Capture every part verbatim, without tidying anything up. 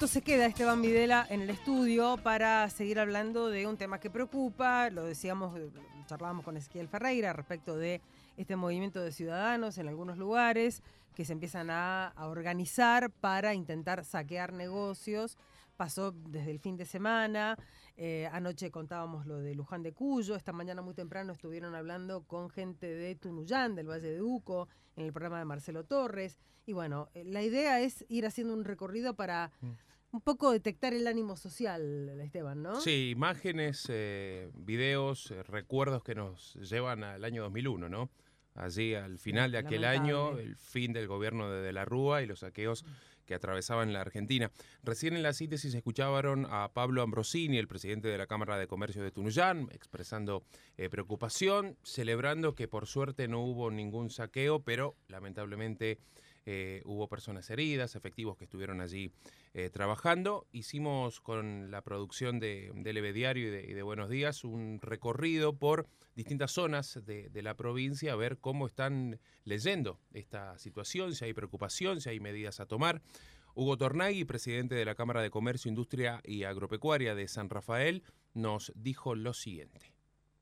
rato se queda Esteban Videla en el estudio para seguir hablando de un tema que preocupa. Lo decíamos, charlábamos con Ezequiel Ferreira respecto de este movimiento de ciudadanos en algunos lugares que se empiezan a, a organizar para intentar saquear negocios. Pasó desde el fin de semana, eh, anoche contábamos lo de Luján de Cuyo, esta mañana muy temprano estuvieron hablando con gente de Tunuyán, del Valle de Uco, en el programa de Marcelo Torres. Y bueno, eh, la idea es ir haciendo un recorrido para un poco detectar el ánimo social, Esteban, ¿no? Sí, imágenes, eh, videos, eh, recuerdos que nos llevan al año dos mil uno, ¿no? Allí al final de aquel Lamentable. año, el fin del gobierno de De la Rúa y los saqueos que atravesaban la Argentina. Recién en la síntesis escucharon a Pablo Ambrosini, el presidente de la Cámara de Comercio de Tunuyán, expresando eh, preocupación, celebrando que por suerte no hubo ningún saqueo, pero lamentablemente eh, hubo personas heridas, efectivos que estuvieron allí eh, trabajando. Hicimos con la producción de, de L B Diario y de, y de Buenos Días un recorrido por distintas zonas de, de la provincia a ver cómo están leyendo esta situación, si hay preocupación, si hay medidas a tomar. Hugo Tornaghi, presidente de la Cámara de Comercio, Industria y Agropecuaria de San Rafael, nos dijo lo siguiente.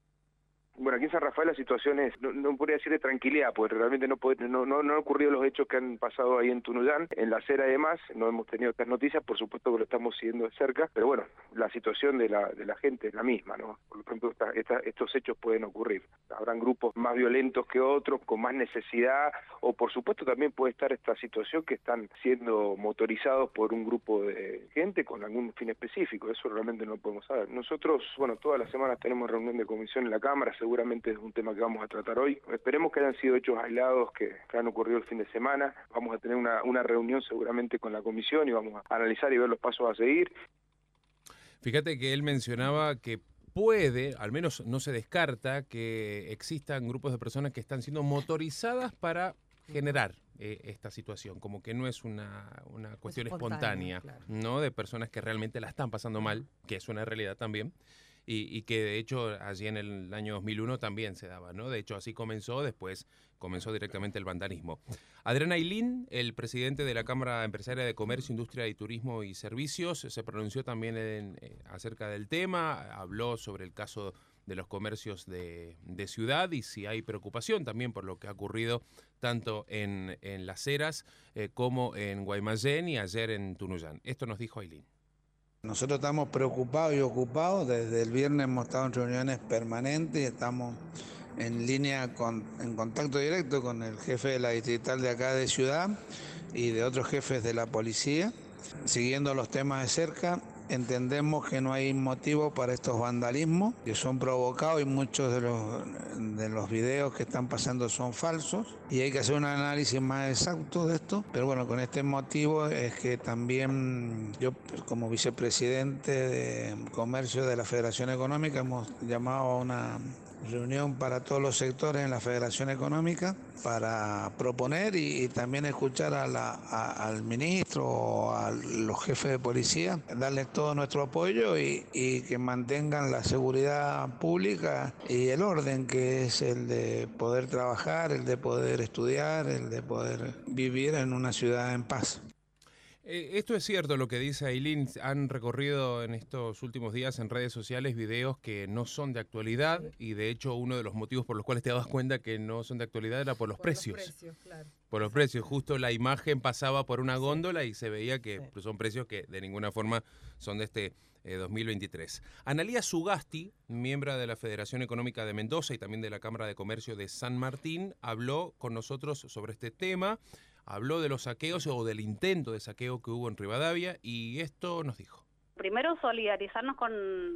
Bueno, aquí en San Rafael la situación es, no, no podría decir de tranquilidad, porque realmente no, puede, no, no, no han ocurrido los hechos que han pasado ahí en Tunuyán, en la acera y demás. No hemos tenido estas noticias, por supuesto que lo estamos siguiendo de cerca, pero bueno, la situación de la de la gente es la misma, ¿no? Por ejemplo, esta, esta, estos hechos pueden ocurrir. Habrán grupos más violentos que otros, con más necesidad, o por supuesto también puede estar esta situación que están siendo motorizados por un grupo de gente con algún fin específico. Eso realmente no lo podemos saber. Nosotros, bueno, todas las semanas tenemos reunión de comisión en la Cámara, seguramente es un tema que vamos a tratar hoy. Esperemos que hayan sido hechos aislados que, que han ocurrido el fin de semana. Vamos a tener una, una reunión seguramente con la comisión y vamos a analizar y ver los pasos a seguir. Fíjate que él mencionaba que puede, al menos no se descarta, que existan grupos de personas que están siendo motorizadas para generar eh, esta situación, como que no es una, una cuestión espontánea, espontánea claro. ¿no? De personas que realmente la están pasando mal, que es una realidad también. Y, y que de hecho allí en el año dos mil uno también se daba, ¿no? De hecho así comenzó, después comenzó directamente el vandalismo. Adrián Aylín, el presidente de la Cámara Empresaria de Comercio, Industria y Turismo y Servicios, se pronunció también en, eh, acerca del tema, habló sobre el caso de los comercios de, de ciudad y si hay preocupación también por lo que ha ocurrido tanto en, en Las Heras eh, como en Guaymallén y ayer en Tunuyán. Esto nos dijo Aylín. Nosotros estamos preocupados y ocupados, desde el viernes hemos estado en reuniones permanentes y estamos en línea, con, en contacto directo con el jefe de la distrital de acá de Ciudad y de otros jefes de la policía, siguiendo los temas de cerca. Entendemos que no hay motivo para estos vandalismos que son provocados y muchos de los, de los videos que están pasando son falsos y hay que hacer un análisis más exacto de esto, pero bueno, con este motivo es que también yo como vicepresidente de Comercio de la Federación Económica hemos llamado a una reunión para todos los sectores en la Federación Económica para proponer y, y también escuchar a la, a, al ministro o a los jefes de policía, darles todo nuestro apoyo y, y que mantengan la seguridad pública y el orden, que es el de poder trabajar, el de poder estudiar, el de poder vivir en una ciudad en paz. Eh, esto es cierto lo que dice Aylín. Han recorrido en estos últimos días en redes sociales videos que no son de actualidad y de hecho uno de los motivos por los cuales te das cuenta que no son de actualidad era por los por precios. Los precios claro. Por los Exacto. precios. Justo la imagen pasaba por una góndola y se veía que Sí. son precios que de ninguna forma son de este eh, dos mil veintitrés. Analía Sugasti, miembro de la Federación Económica de Mendoza y también de la Cámara de Comercio de San Martín, habló con nosotros sobre este tema. Habló de los saqueos o del intento de saqueo que hubo en Rivadavia y esto nos dijo. Primero, solidarizarnos con,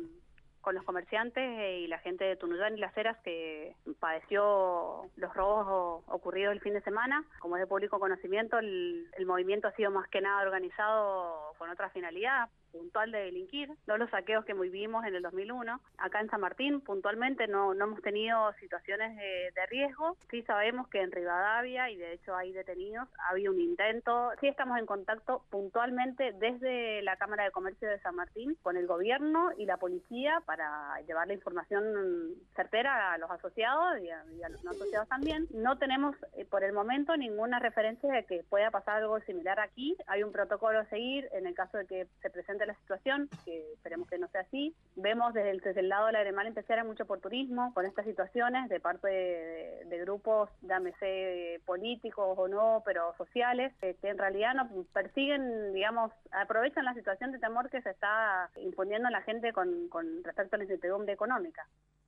con los comerciantes y la gente de Tunuyán y Las Heras que padeció los robos ocurridos el fin de semana. Como es de público conocimiento, el, el movimiento ha sido más que nada organizado con otra finalidad, puntual de delinquir, no los saqueos que vivimos en el dos mil uno. Acá en San Martín, puntualmente, no, no hemos tenido situaciones de, de riesgo. Sí sabemos que en Rivadavia, y de hecho hay detenidos, ha habido un intento. Sí estamos en contacto puntualmente desde la Cámara de Comercio de San Martín con el gobierno y la policía para llevar la información certera a los asociados y a, y a los no asociados también. No tenemos eh, por el momento ninguna referencia de que pueda pasar algo similar aquí. Hay un protocolo a seguir en el caso de que se presente la situación, que esperemos que no sea así. Vemos desde el, desde el lado de la Gremial Empresarial mucho oportunismo con estas situaciones de parte de, de, de grupos, llámese políticos o no, pero sociales, eh, que en realidad no persiguen, digamos, aprovechan la situación de temor que se está imponiendo a la gente con, con respecto a la incertidumbre económica.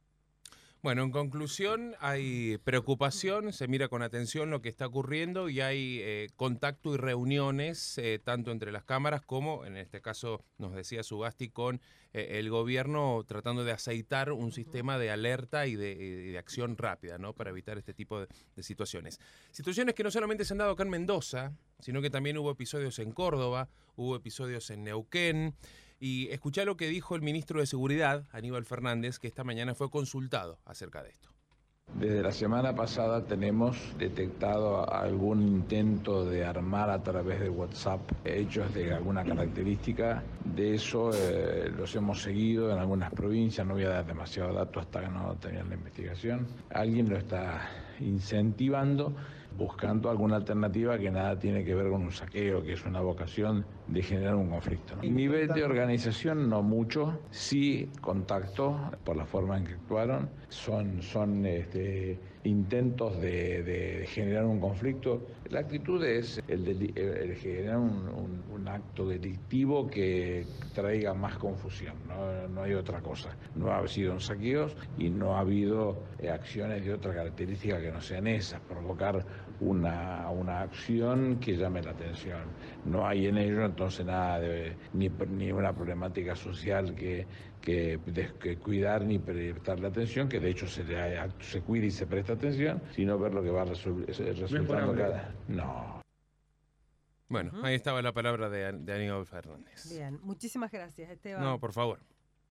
Bueno, en conclusión, hay preocupación, se mira con atención lo que está ocurriendo y hay eh, contacto y reuniones eh, tanto entre las cámaras como, en este caso, nos decía Sugasti, con eh, el gobierno tratando de aceitar un sistema de alerta y de, y de acción rápida, ¿no?, para evitar este tipo de, de situaciones. Situaciones que no solamente se han dado acá en Mendoza, sino que también hubo episodios en Córdoba, hubo episodios en Neuquén. Y escuchá lo que dijo el ministro de Seguridad, Aníbal Fernández, que esta mañana fue consultado acerca de esto. Desde la semana pasada tenemos detectado algún intento de armar a través de WhatsApp hechos de alguna característica. De eso eh, los hemos seguido en algunas provincias, no voy a dar demasiado dato hasta que no tengan la investigación. Alguien lo está incentivando, buscando alguna alternativa que nada tiene que ver con un saqueo, que es una vocación de generar un conflicto, ¿no? Nivel de organización no mucho, sí contacto por la forma en que actuaron, son, son este, intentos de, de generar un conflicto. La actitud es el de, el generar un, un, un acto delictivo que traiga más confusión, no, no hay otra cosa. No ha sido saqueos y no ha habido eh, acciones de otra característica que no sean esas, provocar una, una acción que llame la atención. No hay en ello entonces nada de ni, ni una problemática social que, que, de, que cuidar ni prestarle atención, que de hecho se, le, se cuida y se presta atención, sino ver lo que va resultando cada... No. Bueno, uh-huh. Ahí estaba la palabra de, de Aníbal Fernández. Bien, muchísimas gracias, Esteban. No, por favor.